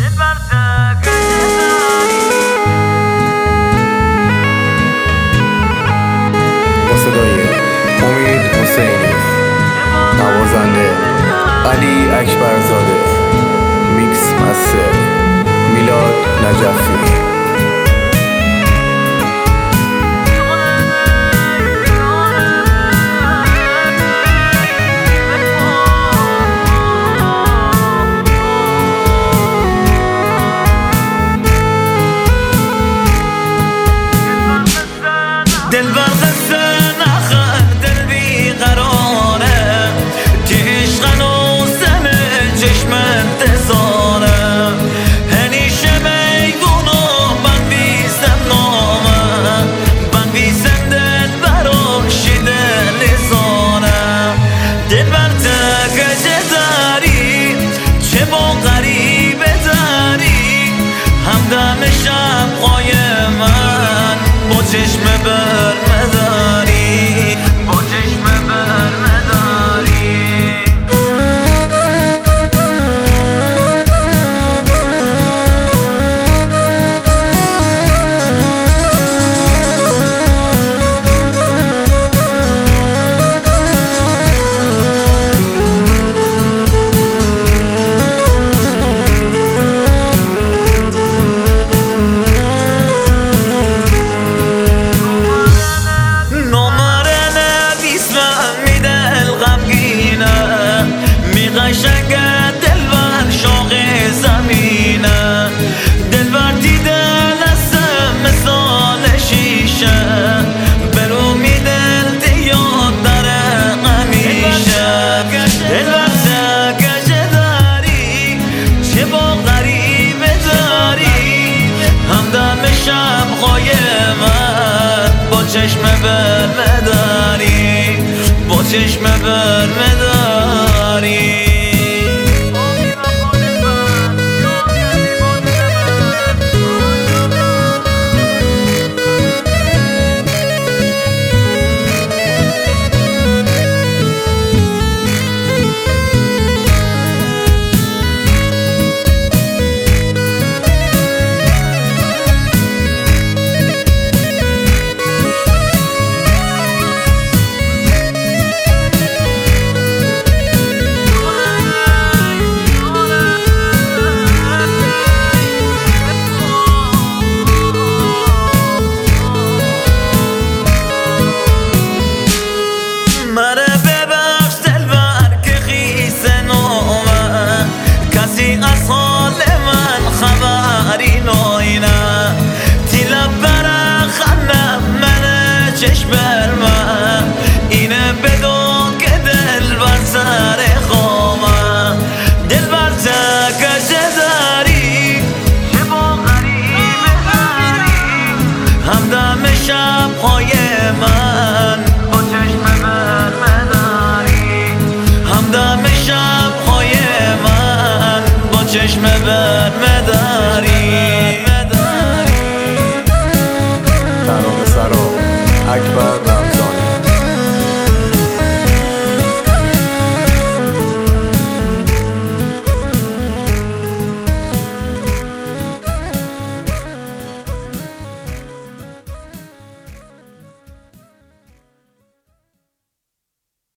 با صدای امید حسینی، نوازنده علی اکبرزاده، میکس مستر میلاد نجفی. دل برخسته نخن دل بیقراره که عشق هنوزم چشم انتظاره هنیشه میگونو بنویسم نامه بنویسم دل براش دل زانه دل بر تکجه داری چه با غریبه داری همدم شبقای من با چشم برمداری با چشم برمداری قشنگه دلبر شوق زمینه دلبر دیده لسه مثال شیشه برو میدل دیاد داره همیشه دلبر تکجه داری چه با غریبه داری همدم شبقای من با چشم برمداری با چشم برمداری